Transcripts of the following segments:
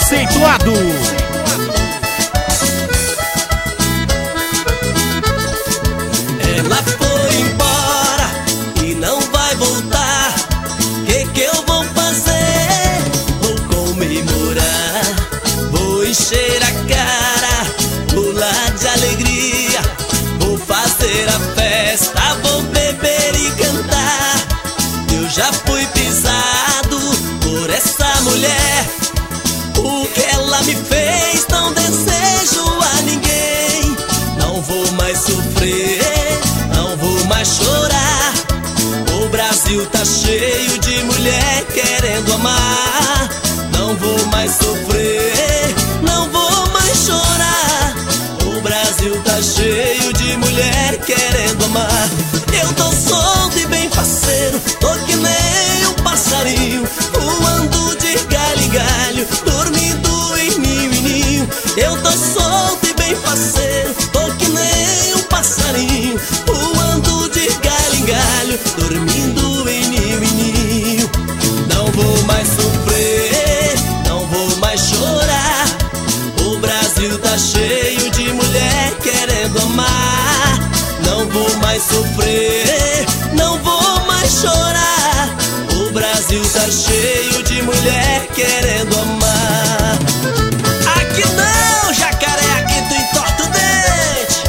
conceituado. Ela foi embora e não vai voltar. Que eu vou fazer? Vou comemorar, vou encher a cara, pular de alegria, vou fazer a festa, vou beber e cantar. Eu já fui pisado por essa mulher. O que ela me fez não desejo a ninguém. Não vou mais sofrer, não vou mais chorar. O Brasil tá cheio de mulher querendo amar. Não vou mais sofrer, não vou mais chorar. O Brasil tá cheio de mulher querendo amar. Eu tô solto e bem parceiro, tô que nem um passarinho, voando de galho em galho, dormindo em ninho em ninho. Eu tô solto e bem parceiro, tô que nem um passarinho, voando de galho em galho, dormindo em ninho. Não vou mais sofrer, não vou mais chorar. O Brasil tá cheio de mulher querendo amar. Não vou mais sofrer, não vou mais chorar. O Brasil tá cheio de mulher querendo amar. Aqui não, jacaré, aqui tu entorta o dente.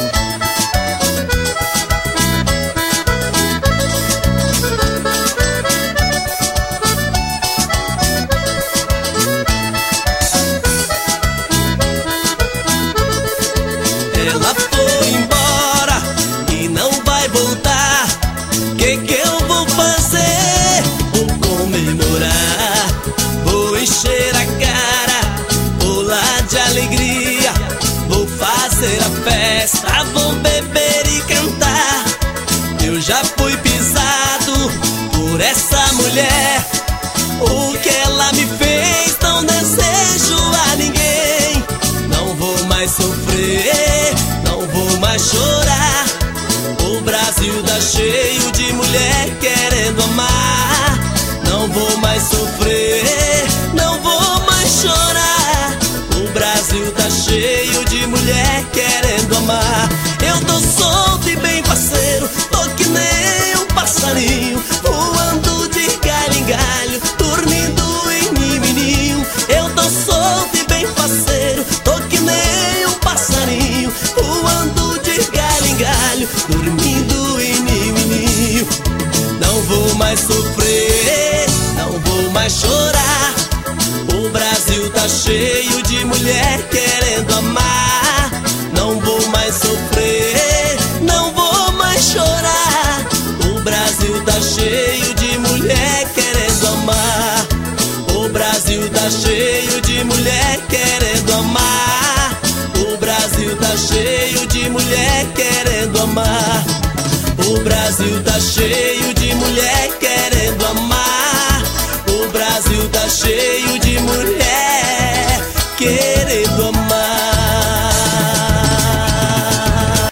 Ela foi embora e não vai voltar. Que eu vou fazer? Vou comemorar, vou encher a cara, pular de alegria, vou fazer a festa, vou beber e cantar. Eu já fui pisado por essa mulher. O que ela me fez não desejo a ninguém. Não vou mais sofrer, não vou mais chorar. O Brasil tá cheio de mulher querendo amar. Não vou mais sofrer, não vou mais chorar. O Brasil tá cheio de mulher querendo amar. Eu tô solto e bem parceiro, tô que nem um passarinho, voando de galho em galho, dormindo em ninho em ninho. Eu tô solto e bem parceiro, tô que nem um passarinho, voando de galho em galho, dormindo em ninho. Não vou mais sofrer, não vou mais chorar. O Brasil tá cheio de mulher querendo amar. Não vou mais sofrer, não vou mais chorar. O Brasil tá cheio de mulher querendo amar. O Brasil tá cheio de mulher querendo amar. O Brasil tá cheio de mulher querendo amar. O Brasil tá cheio de mulher querendo amar. O Brasil tá cheio de mulher querendo